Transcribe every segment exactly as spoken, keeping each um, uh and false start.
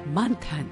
मंथन।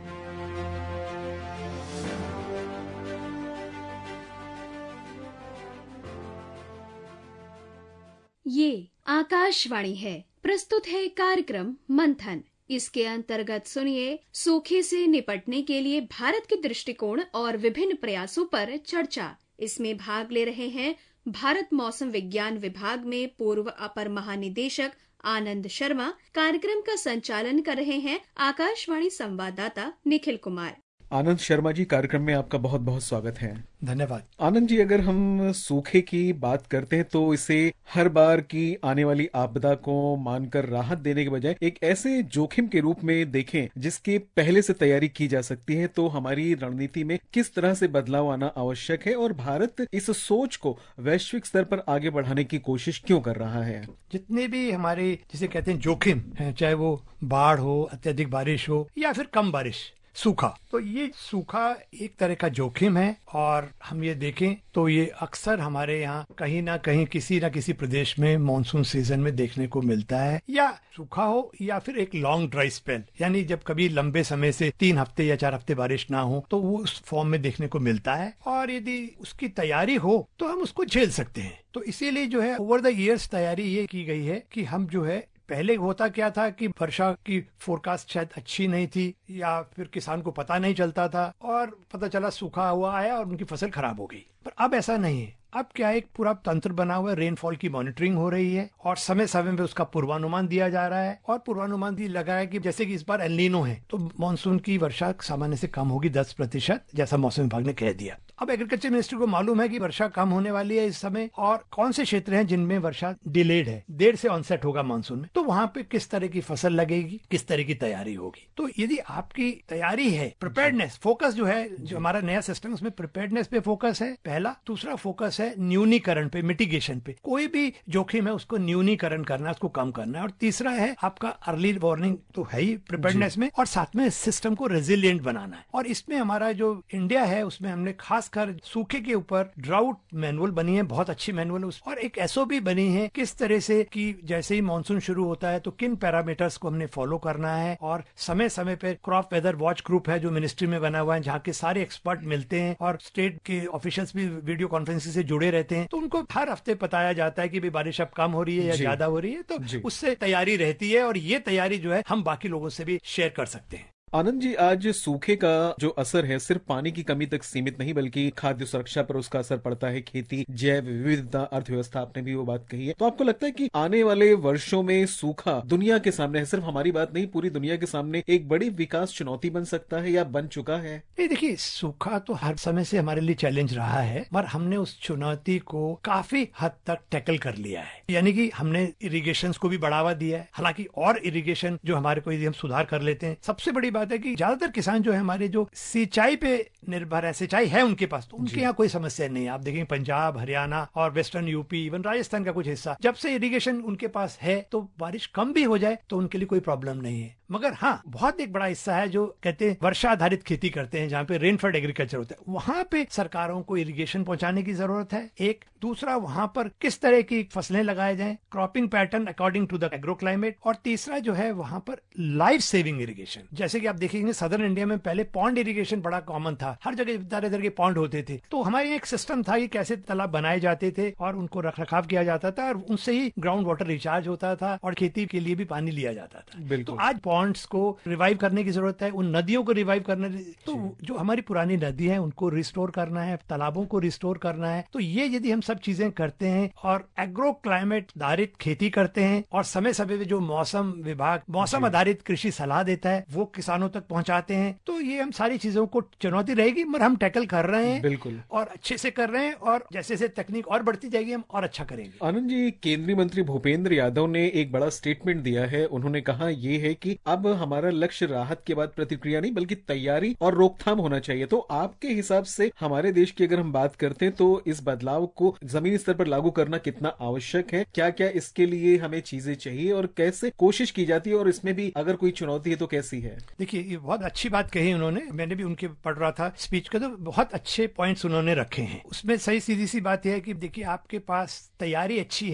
ये आकाशवाणी है। प्रस्तुत है कार्यक्रम मंथन। इसके अंतर्गत सुनिए सूखे से निपटने के लिए भारत के दृष्टिकोण और विभिन्न प्रयासों पर चर्चा। इसमें भाग ले रहे हैं भारत मौसम विज्ञान विभाग में पूर्व अपर महानिदेशक आनंद शर्मा। कार्यक्रम का संचालन कर रहे हैं आकाशवाणी संवाददाता निखिल कुमार। आनंद शर्मा जी, कार्यक्रम में आपका बहुत बहुत स्वागत है। धन्यवाद। आनंद जी, अगर हम सूखे की बात करते हैं तो इसे हर बार की आने वाली आपदा को मानकर राहत देने के बजाय एक ऐसे जोखिम के रूप में देखें जिसके पहले से तैयारी की जा सकती है, तो हमारी रणनीति में किस तरह से बदलाव आना आवश्यक है और भारत इस सोच को वैश्विक स्तर पर आगे बढ़ाने की कोशिश क्यों कर रहा है? जितने भी हमारे जिसे कहते हैं जोखिम है, चाहे वो बाढ़ हो, अत्यधिक बारिश हो या फिर कम बारिश, सूखा, तो ये सूखा एक तरह का जोखिम है। और हम ये देखें तो ये अक्सर हमारे यहाँ कहीं ना कहीं किसी ना किसी प्रदेश में मॉनसून सीजन में देखने को मिलता है। या सूखा हो या फिर एक लॉन्ग ड्राई स्पेल, यानी जब कभी लंबे समय से तीन हफ्ते या चार हफ्ते बारिश ना हो तो वो उस फॉर्म में देखने को मिलता है। और यदि उसकी तैयारी हो तो हम उसको झेल सकते हैं। तो इसीलिए जो है ओवर द ईयर्स तैयारी ये की गई है कि हम जो है, पहले होता क्या था कि वर्षा की फोरकास्ट शायद अच्छी नहीं थी या फिर किसान को पता नहीं चलता था और पता चला सूखा हुआ आया और उनकी फसल खराब हो गई। पर अब ऐसा नहीं है। अब क्या एक पूरा तंत्र बना हुआ है, रेनफॉल की मॉनिटरिंग हो रही है और समय समय में उसका पूर्वानुमान दिया जा रहा है। और पूर्वानुमान भी लगा है कि जैसे कि इस बार एल नीनो है तो मानसून की वर्षा सामान्य से कम होगी दस प्रतिशत, जैसा मौसम विभाग ने कह दिया। अब एग्रीकल्चर मिनिस्ट्री को मालूम है कि वर्षा कम होने वाली है इस समय और कौन से क्षेत्र हैं जिनमें वर्षा डिलेड है, देर से ऑनसेट होगा मानसून में, तो वहां पे किस तरह की फसल लगेगी, किस तरह की तैयारी होगी। तो यदि आपकी तैयारी है, प्रिपेयर्डनेस, फोकस जो है, जो हमारा नया सिस्टम उसमें प्रिपेयर्डनेस पे फोकस है पहला। दूसरा फोकस है न्यूनीकरण पे, मिटिगेशन पे। कोई भी जोखिम है उसको न्यूनीकरण करना है, उसको कम करना है। और तीसरा है आपका अर्ली वार्निंग तो है ही प्रिपेयर्डनेस में, और साथ में सिस्टम को रेजिलिएंट बनाना है। और इसमें हमारा जो इंडिया है उसमें हमने खास कर सूखे के ऊपर ड्राउट मैनुअल बनी है, बहुत अच्छी मैनुअल, और एक एसओपी बनी है किस तरह से कि जैसे ही मानसून शुरू होता है तो किन पैरामीटर्स को हमने फॉलो करना है। और समय समय पे क्रॉप वेदर वॉच ग्रुप है जो मिनिस्ट्री में बना हुआ है, जहाँ के सारे एक्सपर्ट मिलते हैं और स्टेट के ऑफिशियल्स भी वीडियो कॉन्फ्रेंसिंग से जुड़े रहते हैं। तो उनको हर हफ्ते बताया जाता है कि भाई बारिश अब कम हो रही है या ज्यादा हो रही है, तो उससे तैयारी रहती है। और ये तैयारी जो है हम बाकी लोगों से भी शेयर कर सकते हैं। आनंद जी, आज सूखे का जो असर है सिर्फ पानी की कमी तक सीमित नहीं बल्कि खाद्य सुरक्षा पर उसका असर पड़ता है, खेती, जैव विविधता, अर्थव्यवस्था, आपने भी वो बात कही है। तो आपको लगता है कि आने वाले वर्षों में सूखा दुनिया के सामने है, सिर्फ हमारी बात नहीं पूरी दुनिया के सामने एक बड़ी विकास चुनौती बन सकता है या बन चुका है? नहीं, देखिए, सूखा तो हर समय से हमारे लिए चैलेंज रहा है, पर हमने उस चुनौती को काफी हद तक टैकल कर लिया है। यानी कि हमने इरिगेशन को भी बढ़ावा दिया है। हालांकि और इरिगेशन जो हमारे को यदि हम सुधार कर लेते हैं, सबसे बड़ी बात है कि ज्यादातर किसान जो है हमारे जो सिंचाई पे निर्भर है, सिंचाई है उनके पास, तो उनके यहाँ कोई समस्या नहीं है। आप देखेंगे पंजाब, हरियाणा और वेस्टर्न यूपी, इवन राजस्थान का कुछ हिस्सा, जब से इरिगेशन उनके पास है तो बारिश कम भी हो जाए तो उनके लिए कोई प्रॉब्लम नहीं है। मगर हाँ, बहुत एक बड़ा हिस्सा है जो कहते हैं वर्षा आधारित खेती करते हैं, जहाँ पे रेनफेड एग्रीकल्चर होता है, वहां पे सरकारों को इरिगेशन पहुंचाने की जरूरत है। एक दूसरा, वहां पर किस तरह की फसलें लगाए जाएं, cropping pattern according to the agro climate. और तीसरा जो है वहां पर लाइफ सेविंग इरिगेशन, जैसे कि आप देखेंगे सदर्न इंडिया में पहले पॉन्ड इरिगेशन बड़ा कॉमन था, हर जगह तरह तरह के पॉन्ड होते थे। तो हमारे एक सिस्टम था कि कैसे तालाब बनाए जाते थे और उनको रख रखाव किया जाता था और उनसे ही ग्राउंड वाटर रिचार्ज होता था और खेती के लिए भी पानी लिया जाता था। तो आज पॉन्ड्स को रिवाइव करने की जरूरत है, उन नदियों को रिवाइव करने, तो जो हमारी पुरानी नदी है उनको रिस्टोर करना है, तालाबों को रिस्टोर करना है। तो ये यदि हम सब चीजें करते हैं और एग्रो क्लाइमेट आधारित खेती करते हैं और समय समय जो मौसम विभाग मौसम आधारित कृषि सलाह देता है वो किसानों तक पहुंचाते हैं, तो ये हम सारी चीजों को चुनौती रहेगी मगर हम टैकल कर रहे हैं। बिल्कुल, और अच्छे से कर रहे हैं और जैसे जैसे तकनीक और बढ़ती जाएगी हम और अच्छा करेंगे। आनंद जी, केंद्रीय मंत्री भूपेंद्र यादव ने एक बड़ा स्टेटमेंट दिया है। उन्होंने कहा ये है कि अब हमारा लक्ष्य राहत के बाद प्रतिक्रिया नहीं बल्कि तैयारी और रोकथाम होना चाहिए। तो आपके हिसाब से हमारे देश की अगर हम बात करते हैं तो इस बदलाव को जमीनी स्तर पर लागू करना कितना आवश्यक है, क्या क्या इसके लिए हमें चीजें चाहिए और कैसे कोशिश की जाती है, और इसमें भी अगर कोई चुनौती है तो कैसी है? देखिए, ये बहुत अच्छी बात कही उन्होंने, मैंने भी उनके पढ़ रहा था स्पीच का, तो बहुत अच्छे पॉइंट्स उन्होंने रखे हैं। उसमें सही सीधी सी बात यह है कि देखिए, आपके पास तैयारी अच्छी है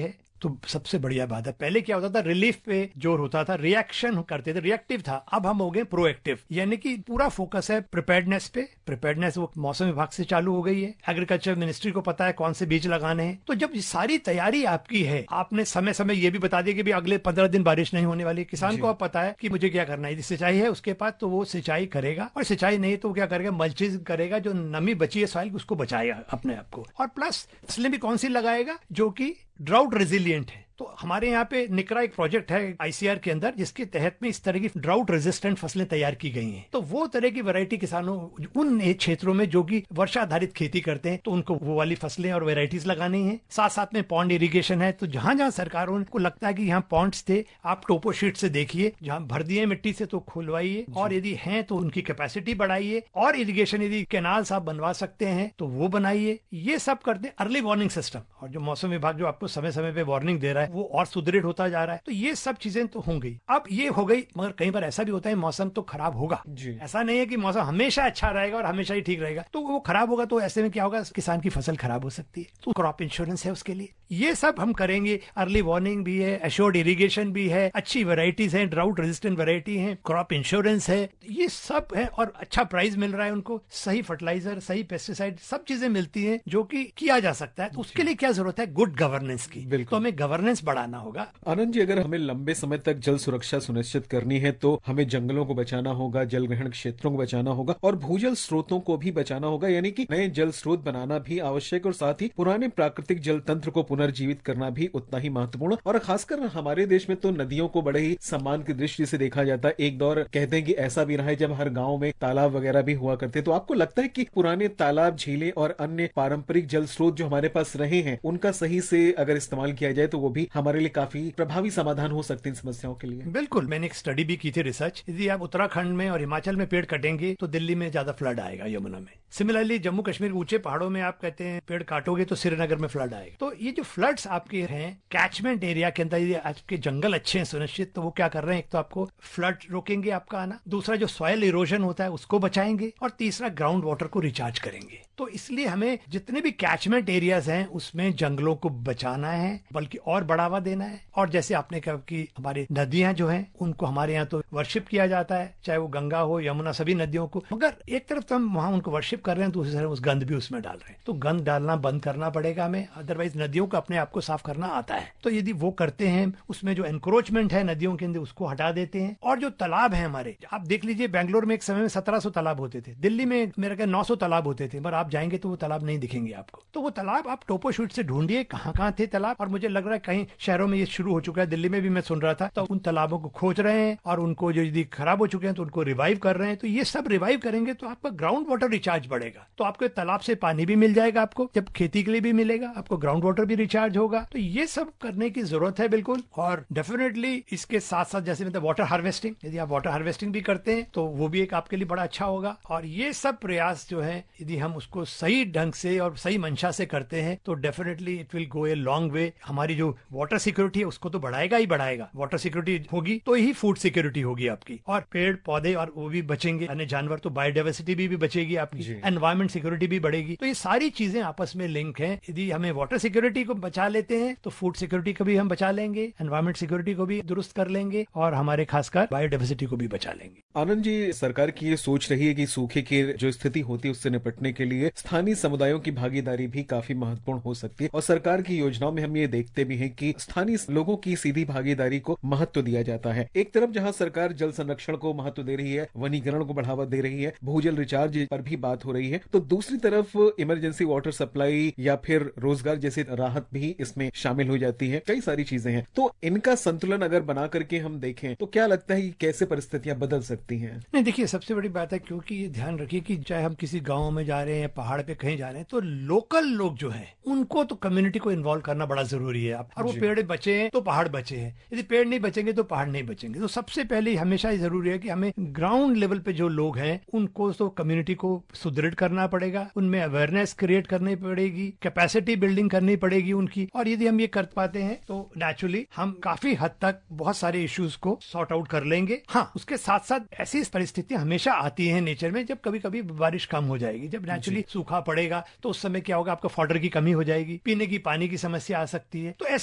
तो सबसे बढ़िया बात है। पहले क्या होता था, रिलीफ पे जोर होता था, रिएक्शन करते थे, रिएक्टिव था। अब हम हो गए प्रोएक्टिव, यानी कि पूरा फोकस है प्रिपेयर्डनेस पे। प्रिपेयर्डनेस वो मौसम विभाग से चालू हो गई है, एग्रीकल्चर मिनिस्ट्री को पता है कौन से बीज लगाने हैं। तो जब ये सारी तैयारी आपकी है, आपने समय समय ये भी बता दिया कि भी अगले पंद्रह दिन बारिश नहीं होने वाली, किसान को अब पता है कि मुझे क्या करना है। यदि सिंचाई है उसके पास तो वो सिंचाई करेगा, और सिंचाई नहीं तो क्या करेगा, मल्चिंग करेगा, जो नमी बची है सॉइल उसको बचाएगा अपने आप को। और प्लस फसलें भी कौन सी लगाएगा जो कि ड्राउट रेजिलिएंट है। तो हमारे यहाँ पे निकरा एक प्रोजेक्ट है आईसीआर के अंदर, जिसके तहत में इस तरह की ड्राउट रेजिस्टेंट फसलें तैयार की गई हैं। तो वो तरह की वैरायटी किसानों उन क्षेत्रों में जो कि वर्षा आधारित खेती करते हैं, तो उनको वो वाली फसलें और वैरायटीज लगानी है। साथ साथ में पॉन्ड इरिगेशन है, तो जहां जहां सरकारों को लगता है कि यहाँ पॉन्ड्स थे, आप टोपो शीट से देखिए, जहां भर दिए मिट्टी से तो खुलवाइए, और यदि हैं तो उनकी कैपेसिटी बढ़ाइए, और इरिगेशन यदि कैनाल्स आप बनवा सकते हैं तो वो बनाइए। ये सब करते हैं अर्ली वार्निंग सिस्टम, और जो मौसम विभाग जो आपको समय समय पे वार्निंग दे रहा है वो और सुदृढ़ होता जा रहा है। तो ये सब चीजें तो होंगी। अब ये हो गई, मगर कई बार ऐसा भी होता है मौसम तो खराब होगा। ऐसा नहीं है कि मौसम हमेशा अच्छा रहेगा और हमेशा ही ठीक रहेगा। तो वो खराब होगा तो ऐसे में क्या होगा, किसान की फसल खराब हो सकती है। तो क्रॉप इंश्योरेंस है उसके लिए, ये सब हम करेंगे। अर्ली वार्निंग भी है, एश्योर्ड इरिगेशन भी है, अच्छी वेराइटीज है, ड्राउट रेजिस्टेंट वेराइटी है, क्रॉप इंश्योरेंस है, ये सब है। और अच्छा प्राइस मिल रहा है उनको, सही फर्टिलाइजर, सही पेस्टिसाइड, सब चीजें मिलती है जो कि किया जा सकता है। तो उसके लिए क्या जरूरत है, गुड गवर्नेंस की। तो हमें गवर्नेंस बढ़ाना होगा। आनंद जी, अगर हमें लंबे समय तक जल सुरक्षा सुनिश्चित करनी है तो हमें जंगलों को बचाना होगा, जल ग्रहण क्षेत्रों को बचाना होगा, और भूजल स्रोतों को भी बचाना होगा, यानी कि नए जल स्रोत बनाना भी आवश्यक, और साथ ही पुराने प्राकृतिक जल तंत्र को पुनर्जीवित करना भी उतना ही महत्वपूर्ण। और खासकर हमारे देश में तो नदियों को बड़े ही सम्मान की दृष्टि से देखा जाता है। एक दौर कहते हैं कि ऐसा भी रहा है जब हर गाँव में तालाब वगैरह भी हुआ करते। तो आपको लगता है कि पुराने तालाब, झीलें और अन्य पारंपरिक जल स्रोत जो हमारे पास रहे हैं, उनका सही से अगर इस्तेमाल किया जाए तो वो भी हमारे लिए काफी प्रभावी समाधान हो सकते हैं इन समस्याओं के लिए? बिल्कुल, मैंने एक स्टडी भी की थी, रिसर्च। यदि आप उत्तराखंड में और हिमाचल में पेड़ कटेंगे तो दिल्ली में ज्यादा फ्लड आएगा, यमुना में। सिमिलरली जम्मू कश्मीर के ऊंचे पहाड़ों में आप कहते हैं पेड़ काटोगे तो श्रीनगर में फ्लड आएगा। तो ये जो फ्लड्स आपके हैं कैचमेंट एरिया के अंदर, यदि आपके जंगल अच्छे हैं सुनिश्चित, तो वो क्या कर रहे हैं, एक तो आपको फ्लड रोकेंगे आपका आना, दूसरा जो सॉइल इरोजन होता है उसको बचाएंगे, और तीसरा ग्राउंड वाटर को रिचार्ज करेंगे। तो इसलिए हमें जितने भी कैचमेंट एरियाज हैं उसमें जंगलों को बचाना है, बल्कि और बढ़ावा देना है। और जैसे आपने कहा कि हमारी नदियां जो हैं उनको हमारे यहाँ तो वर्शिप किया जाता है, चाहे वो गंगा हो, यमुना, सभी नदियों को। मगर एक तरफ तो हम वहां उनको वर्शिप कर रहे हैं, दूसरी तरफ उस गंद भी उसमें डाल रहे हैं। तो गंद डालना बंद करना पड़ेगा हमें, अदरवाइज नदियों को अपने आप को साफ करना आता है। तो यदि वो करते हैं, उसमें जो एनक्रोचमेंट है नदियों के अंदर उसको हटा देते हैं। और जो तालाब है हमारे, आप देख लीजिए बेंगलोर में एक समय में सत्रह सौ तालाब होते थे, दिल्ली में मेरे ख्याल नौ सौ तालाब होते थे, पर आप जाएंगे तो वो तालाब नहीं दिखेंगे आपको। तो वो तालाब आप टोपो शूट से ढूंढिए कहाँ कहाँ थे तालाब। और मुझे लग रहा है कहीं शहरों में ये शुरू हो चुका है, दिल्ली में भी मैं सुन रहा था। तो उन तालाबों को खोज रहे हैं, और उनको जो यदि खराब हो चुके हैं तो उनको रिवाइव कर रहे हैं। तो ये सब रिवाइव करेंगे तो आपका ग्राउंड वाटर रिचार्ज बढ़ेगा। तो आपके तालाब से पानी भी मिल जाएगा, आपको जब खेती के लिए भी मिलेगा, आपको ग्राउंड वाटर भी रिचार्ज होगा। तो ये सब करने की जरूरत है बिल्कुल। और डेफिनेटली इसके साथ साथ जैसे मतलब वाटर हार्वेस्टिंग, यदि आप वाटर हार्वेस्टिंग भी करते हैं तो वो भी एक आपके लिए बड़ा अच्छा होगा। और ये सब प्रयास जो है यदि हम उसको सही ढंग से और सही मंशा से करते हैं तो definitely it will go a long way. हमारी जो वाटर सिक्योरिटी है उसको तो बढ़ाएगा ही बढ़ाएगा। वाटर सिक्योरिटी होगी तो ही फूड सिक्योरिटी होगी आपकी, और पेड़ पौधे और वो भी बचेंगे, अन्य जानवर, तो बायोडाइवर्सिटी भी, भी बचेगी आपकी, एनवायरमेंट सिक्योरिटी भी बढ़ेगी। तो ये सारी चीजें आपस में लिंक हैं। यदि हमें वाटर सिक्योरिटी को बचा लेते हैं तो फूड सिक्योरिटी को भी हम बचा लेंगे, एनवायरमेंट सिक्योरिटी को भी दुरुस्त कर लेंगे, और हमारे खासकर बायोडाइवर्सिटी को भी बचा लेंगे। आनंद जी, सरकार की ये सोच रही है कि सूखे की जो स्थिति होती है उससे निपटने के लिए स्थानीय समुदायों की भागीदारी भी काफी महत्वपूर्ण हो सकती है। और सरकार की योजनाओं में हम ये देखते भी हैं कि स्थानीय लोगों की सीधी भागीदारी को महत्व दिया जाता है। एक तरफ जहां सरकार जल संरक्षण को महत्व दे रही है, वनीकरण को बढ़ावा दे रही है, भूजल रिचार्ज पर भी बात हो रही है, तो दूसरी तरफ इमरजेंसी वाटर सप्लाई या फिर रोजगार जैसी राहत भी इसमें शामिल हो जाती है। कई सारी चीजें हैं। तो इनका संतुलन अगर बना करके हम देखें तो क्या लगता है कि कैसे परिस्थितियां बदल सकती हैं? नहीं, देखिए सबसे बड़ी बात है, क्योंकि ये ध्यान रखिए कि चाहे हम किसी गाँव में जा रहे हैं, पहाड़ पे कहीं जा रहे हैं, तो लोकल लोग जो है उनको तो कम्युनिटी को इन्वॉल्व करना बड़ा जरूरी है। और वो पेड़ बचे हैं तो पहाड़ बचे हैं, यदि पेड़ नहीं बचेंगे तो पहाड़ नहीं बचेंगे। तो सबसे पहले हमेशा ही जरूरी है कि हमें ग्राउंड लेवल पे जो लोग हैं उनको तो कम्युनिटी को सुदृढ़ करना पड़ेगा, उनमें अवेयरनेस क्रिएट करनी पड़ेगी, कैपेसिटी बिल्डिंग करनी पड़ेगी उनकी। और यदि हम ये कर पाते हैं तो नेचुरली हम काफी हद तक बहुत सारे इश्यूज को सॉर्ट आउट कर लेंगे। हाँ, उसके साथ साथ ऐसी परिस्थितियां हमेशा आती हैं नेचर में, जब कभी कभी बारिश कम हो जाएगी, जब नेचुरली सूखा पड़ेगा तो उस समय क्या होगा, आपको फॉडर की कमी हो जाएगी, पीने की पानी की समस्या आ सकती है। तो ऐसे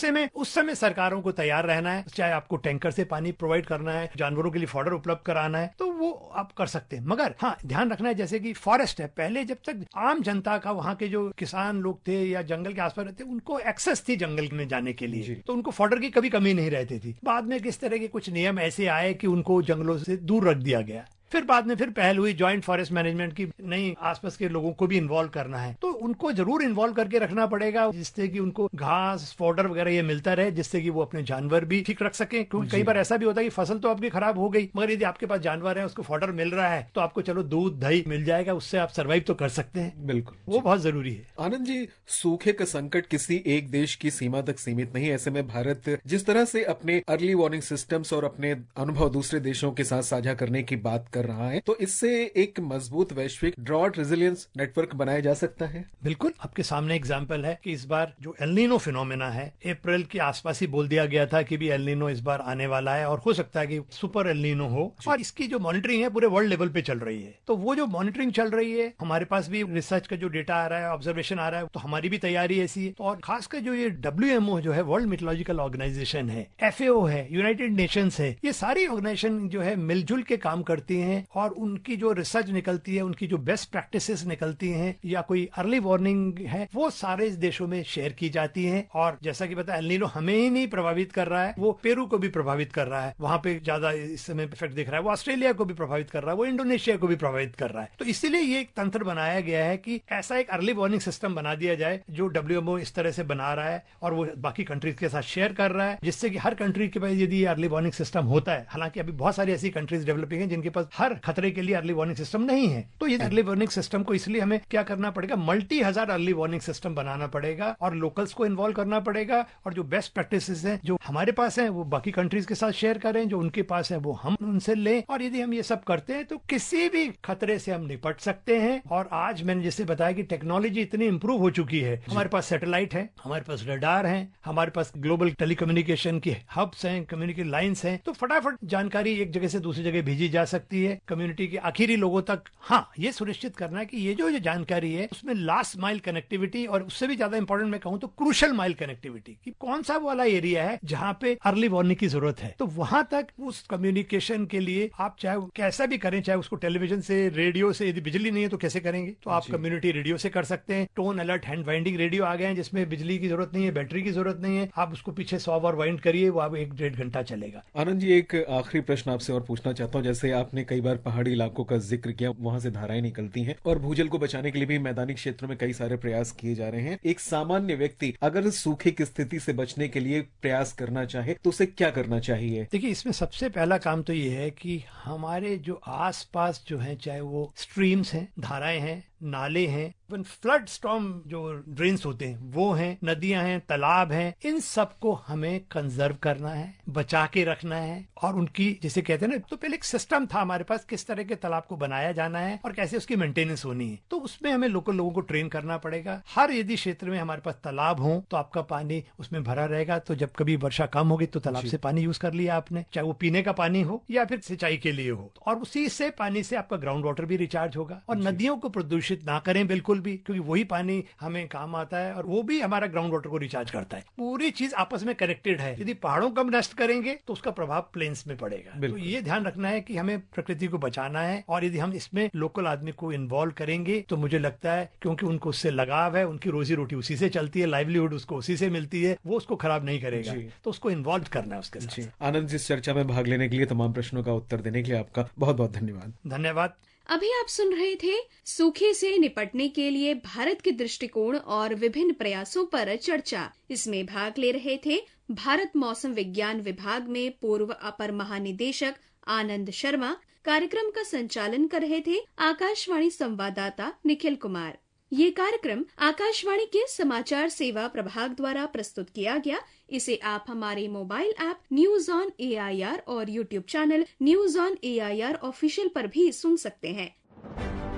ऐसे में उस समय सरकारों को तैयार रहना है, चाहे आपको टैंकर से पानी प्रोवाइड करना है, जानवरों के लिए फॉडर उपलब्ध कराना है, तो वो आप कर सकते हैं। मगर हाँ, ध्यान रखना है जैसे कि फॉरेस्ट है, पहले जब तक आम जनता का, वहाँ के जो किसान लोग थे या जंगल के आसपास रहते, उनको एक्सेस थी जंगल में जाने के लिए, तो उनको फॉडर की कभी कमी नहीं रहती थी। बाद में किस तरह के कुछ नियम ऐसे आए कि उनको जंगलों से दूर रख दिया गया। फिर बाद में फिर पहल हुई जॉइंट फॉरेस्ट मैनेजमेंट की, नहीं आसपास के लोगों को भी इन्वॉल्व करना है, तो उनको जरूर इन्वॉल्व करके रखना पड़ेगा, जिससे कि उनको घास फॉडर वगैरह ये मिलता रहे, जिससे कि वो अपने जानवर भी ठीक रख सके। क्योंकि कई बार ऐसा भी होता है कि फसल तो आपकी खराब हो गई, मगर यदि आपके पास जानवर है, उसको फॉडर मिल रहा है, तो आपको चलो दूध दही मिल जाएगा, उससे आप सर्वाइव तो कर सकते हैं। बिल्कुल, वो बहुत जरूरी है। आनंद जी, सूखे का संकट किसी एक देश की सीमा तक सीमित नहीं। ऐसे में भारत जिस तरह से अपने अर्ली वार्निंग सिस्टम्स और अपने अनुभव दूसरे देशों के साथ साझा करने की बात कर रहा है, तो इस से एक मजबूत वैश्विक ड्रॉट रेजिलियंस नेटवर्क बनाया जा सकता है। बिल्कुल, आपके सामने एग्जांपल है कि इस बार जो एल नीनो फिनोमेना है, अप्रैल के आसपास ही बोल दिया गया था कि भी एल नीनो इस बार आने वाला है, और हो सकता है कि सुपर एल नीनो हो, और इसकी जो मॉनिटरिंग है पूरे वर्ल्ड लेवल पे चल रही है। तो वो जो मॉनिटरिंग चल रही है, हमारे पास भी रिसर्च का जो डेटा आ रहा है, ऑब्जर्वेशन आ रहा है, तो हमारी भी तैयारी ऐसी है। और खासकर जो ये डब्ल्यू एम ओ जो है, वर्ल्ड मेट्रोलॉजिकल ऑर्गेनाइजेशन है, एफ ए ओ है, यूनाइटेड नेशंस है, ये सारी ऑर्गेनाइजेशन जो है मिलजुल के काम करती हैं, और उनकी जो रिसर्च निकलती है, उनकी जो बेस्ट प्रैक्टिसेस निकलती हैं, या कोई अर्ली वार्निंग है, वो सारे देशों में शेयर की जाती हैं। और जैसा कि पता है, एल नीनो हमें ही नहीं प्रभावित कर रहा है, वो पेरू को भी प्रभावित कर रहा है, वहां पे ज्यादा इस समय इफेक्ट दिख रहा है, वो ऑस्ट्रेलिया को भी प्रभावित कर रहा है, वो इंडोनेशिया को भी प्रभावित कर रहा है। तो इसीलिए ये एक तंत्र बनाया गया है कि ऐसा एक अर्ली वार्निंग सिस्टम बना दिया जाए, जो डब्ल्यू एम ओ इस तरह से बना रहा है और वो बाकी कंट्रीज के साथ शेयर कर रहा है, जिससे कि हर कंट्री के पास यदि अर्ली वार्निंग सिस्टम होता है, हालांकि अभी बहुत सारी ऐसी कंट्रीज डेवलपिंग है जिनके पास हर खतरे के लिए अर्ली वार्निंग सिस्टम नहीं है, तो ये अर्ली वार्निंग सिस्टम को इसलिए हमें क्या करना पड़ेगा, मल्टी हजार अर्ली वार्निंग सिस्टम बनाना पड़ेगा, और लोकल्स को इन्वॉल्व करना पड़ेगा, और जो बेस्ट प्रैक्टिसेस हैं जो हमारे पास हैं वो बाकी कंट्रीज के साथ शेयर करें, जो उनके पास है वो हम उनसे लें, और यदि हम ये सब करते हैं तो किसी भी खतरे से हम निपट सकते हैं। और आज मैंने जैसे बताया कि टेक्नोलॉजी इतनी इंप्रूव हो चुकी है, हमारे पास सैटेलाइट है, हमारे पास रडार है, हमारे पास ग्लोबल टेलीकम्युनिकेशन की हब्स हैं, कम्युनिकेशन लाइन्स हैं, तो फटाफट जानकारी एक जगह से दूसरी जगह भेजी जा सकती है कम्युनिटी के आखिरी लोगों तक। हाँ, ये सुनिश्चित करना है कि ये जो ये जानकारी है उसमें लास्ट माइल कनेक्टिविटी, और उससे भी ज्यादा इंपॉर्टेंट मैं कहूं तो क्रूशियल माइल कनेक्टिविटी, कि कौन सा वाला एरिया है जहां पे अर्ली वार्निंग की जरूरत है, तो वहां तक उस कम्युनिकेशन के लिए आप चाहे कैसा भी करें, चाहे उसको टेलीविजन से, रेडियो से, यदि बिजली नहीं है तो कैसे करेंगे, तो आप कम्युनिटी रेडियो से कर सकते हैं। Tone alert hand winding radio आ गए हैं, जिसमें बिजली की जरूरत नहीं है, बैटरी की जरूरत नहीं है, आप उसको पीछे सौ बार वाइंड करिए, वो आप एक डेढ़ घंटा चलेगा। आनंद जी, एक आखिरी प्रश्न आपसे और पूछना चाहता हूँ। जैसे आपने कई बार पहाड़ी इलाकों का जिक्र किया, वहां से धाराएं निकलती हैं, और भूजल को बचाने के लिए भी मैदानी क्षेत्रों में कई सारे प्रयास किए जा रहे हैं। एक सामान्य व्यक्ति अगर सूखे की स्थिति से बचने के लिए प्रयास करना चाहे तो उसे क्या करना चाहिए? देखिए, इसमें सबसे पहला काम तो ये है कि हमारे जो आसपास जो है, चाहे वो स्ट्रीम्स हैं, धाराएं हैं, नाले हैं, फ्लड स्टॉर्म जो ड्रेन्स होते हैं वो हैं, नदियां हैं, तालाब हैं, इन सबको हमें कंजर्व करना है, बचा के रखना है, और उनकी जैसे कहते हैं ना, तो पहले एक सिस्टम था हमारे पास किस तरह के तालाब को बनाया जाना है और कैसे उसकी मेंटेनेंस होनी है, तो उसमें हमें लोकल लोगों को ट्रेन करना पड़ेगा। हर यदि क्षेत्र में हमारे पास तालाब हो तो आपका पानी उसमें भरा रहेगा, तो जब कभी वर्षा कम होगी तो तालाब से पानी यूज कर लिया आपने, चाहे वो पीने का पानी हो या फिर सिंचाई के लिए हो, और उसी से पानी से आपका ग्राउंड वाटर भी रिचार्ज होगा। और नदियों को प्रदूषित ना करें बिल्कुल भी, क्योंकि वही पानी हमें काम आता है और वो भी हमारा ग्राउंड वाटर को रिचार्ज करता है। पूरी चीज आपस में कनेक्टेड है। यदि पहाड़ों को नष्ट करेंगे तो उसका प्रभाव प्लेन्स में पड़ेगा। तो ये ध्यान रखना है कि हमें प्रकृति को बचाना है, और यदि हम इसमें लोकल आदमी को इन्वॉल्व करेंगे तो मुझे लगता है, क्योंकि उनको उससे लगाव है, उनकी रोजी रोटी उसी से चलती है, लाइवलीहुड उसको उसी से मिलती है, वो उसको खराब नहीं करेगा, तो उसको इन्वॉल्व करना है उसके साथ। आनंद जी, इस चर्चा में भाग लेने के लिए, तमाम प्रश्नों का उत्तर देने के लिए आपका बहुत बहुत धन्यवाद। धन्यवाद। अभी आप सुन रहे थे सूखे से निपटने के लिए भारत के दृष्टिकोण और विभिन्न प्रयासों पर चर्चा। इसमें भाग ले रहे थे भारत मौसम विज्ञान विभाग में पूर्व अपर महानिदेशक आनंद शर्मा। कार्यक्रम का संचालन कर रहे थे आकाशवाणी संवाददाता निखिल कुमार। ये कार्यक्रम आकाशवाणी के समाचार सेवा प्रभाग द्वारा प्रस्तुत किया गया। इसे आप हमारे mobile app news on A I R और YouTube channel news on A I R official पर भी सुन सकते हैं।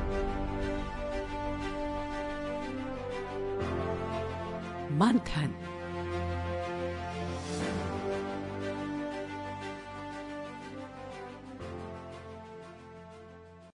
मंथन